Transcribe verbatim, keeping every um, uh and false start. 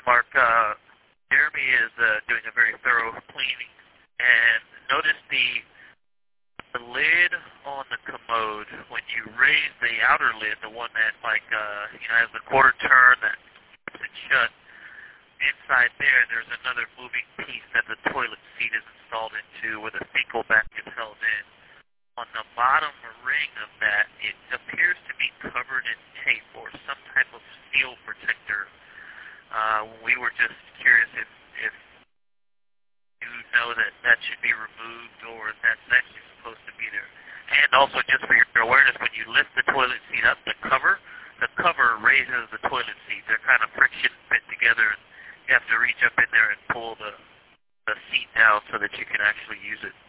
Mark. Uh, Jeremy is uh, doing a very thorough cleaning, and notice the the lid on the commode. When you raise the outer lid, the one that like uh, you know has the quarter turn that keeps it shut, inside there, there's another moving piece that the toilet seat is installed into, where the fecal bag is held in. On the bottom ring of that, it appears to be covered in tape or some type of steel protector. Uh, we were just curious if, if you know that that should be removed or if that's actually supposed to be there. And also, just for your awareness, when you lift the toilet seat up, the cover, the cover raises the toilet seat. They're kind of friction fit together, and you have to reach up in there and pull the, the seat down so that you can actually use it.